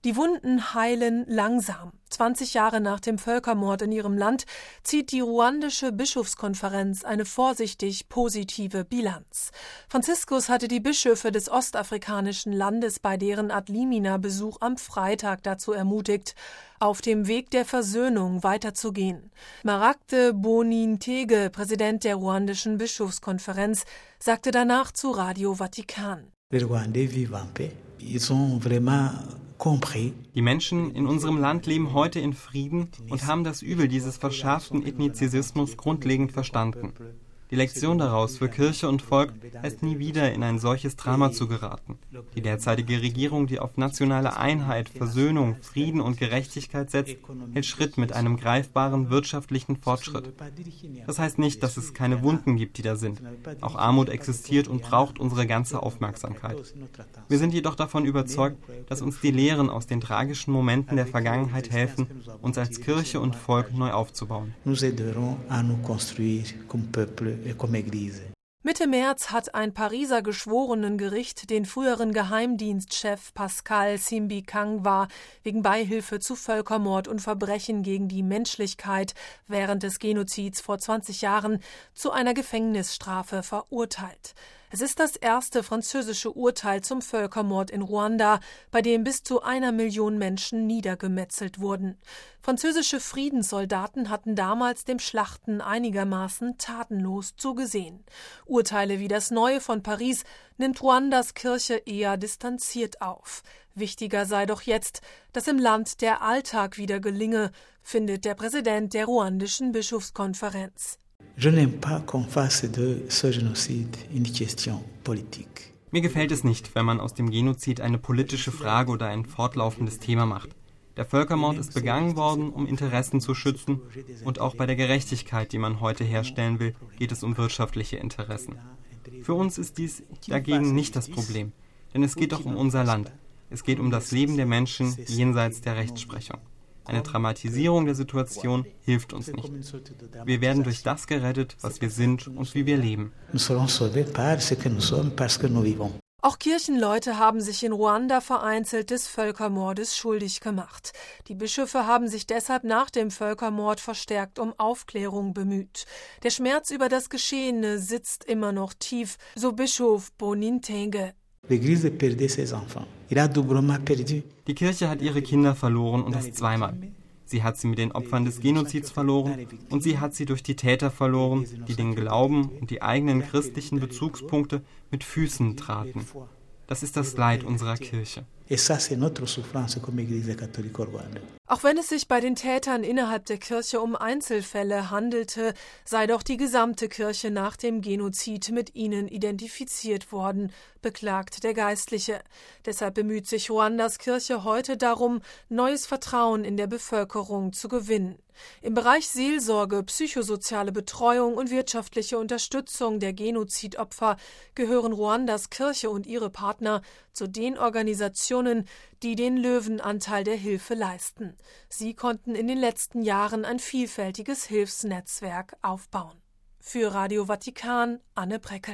Die Wunden heilen langsam. 20 Jahre nach dem Völkermord in ihrem Land zieht die ruandische Bischofskonferenz eine vorsichtig positive Bilanz. Franziskus hatte die Bischöfe des ostafrikanischen Landes bei deren Adlimina-Besuch am Freitag dazu ermutigt, auf dem Weg der Versöhnung weiterzugehen. Maragde Bonintege, Präsident der ruandischen Bischofskonferenz, sagte danach zu Radio Vatikan. Die Menschen in unserem Land leben heute in Frieden und haben das Übel dieses verschärften Ethnizismus grundlegend verstanden. Die Lektion daraus für Kirche und Volk heißt, nie wieder in ein solches Drama zu geraten. Die derzeitige Regierung, die auf nationale Einheit, Versöhnung, Frieden und Gerechtigkeit setzt, hält Schritt mit einem greifbaren wirtschaftlichen Fortschritt. Das heißt nicht, dass es keine Wunden gibt, die da sind. Auch Armut existiert und braucht unsere ganze Aufmerksamkeit. Wir sind jedoch davon überzeugt, dass uns die Lehren aus den tragischen Momenten der Vergangenheit helfen, uns als Kirche und Volk neu aufzubauen. Mitte März hat ein Pariser Geschworenengericht den früheren Geheimdienstchef Pascal Simbi-Kangwa wegen Beihilfe zu Völkermord und Verbrechen gegen die Menschlichkeit während des Genozids vor 20 Jahren zu einer Gefängnisstrafe verurteilt. Es ist das erste französische Urteil zum Völkermord in Ruanda, bei dem bis zu 1 Million Menschen niedergemetzelt wurden. Französische Friedenssoldaten hatten damals dem Schlachten einigermaßen tatenlos zugesehen. Urteile wie das neue von Paris nimmt Ruandas Kirche eher distanziert auf. Wichtiger sei doch jetzt, dass im Land der Alltag wieder gelinge, findet der Präsident der ruandischen Bischofskonferenz. Mir gefällt es nicht, wenn man aus dem Genozid eine politische Frage oder ein fortlaufendes Thema macht. Der Völkermord ist begangen worden, um Interessen zu schützen, und auch bei der Gerechtigkeit, die man heute herstellen will, geht es um wirtschaftliche Interessen. Für uns ist dies dagegen nicht das Problem, denn es geht doch um unser Land. Es geht um das Leben der Menschen jenseits der Rechtsprechung. Eine Dramatisierung der Situation hilft uns nicht. Wir werden durch das gerettet, was wir sind und wie wir leben. Auch Kirchenleute haben sich in Ruanda vereinzelt des Völkermordes schuldig gemacht. Die Bischöfe haben sich deshalb nach dem Völkermord verstärkt um Aufklärung bemüht. Der Schmerz über das Geschehene sitzt immer noch tief, so Bischof Bonintege. Die Kirche hat ihre Kinder verloren und das zweimal. Sie hat sie mit den Opfern des Genozids verloren und sie hat sie durch die Täter verloren, die den Glauben und die eigenen christlichen Bezugspunkte mit Füßen traten. Das ist das Leid unserer Kirche. Auch wenn es sich bei den Tätern innerhalb der Kirche um Einzelfälle handelte, sei doch die gesamte Kirche nach dem Genozid mit ihnen identifiziert worden, beklagt der Geistliche. Deshalb bemüht sich Ruandas Kirche heute darum, neues Vertrauen in der Bevölkerung zu gewinnen. Im Bereich Seelsorge, psychosoziale Betreuung und wirtschaftliche Unterstützung der Genozidopfer gehören Ruandas Kirche und ihre Partner zu den Organisationen, die den Löwenanteil der Hilfe leisten. Sie konnten in den letzten Jahren ein vielfältiges Hilfsnetzwerk aufbauen. Für Radio Vatikan, Anne Breckel.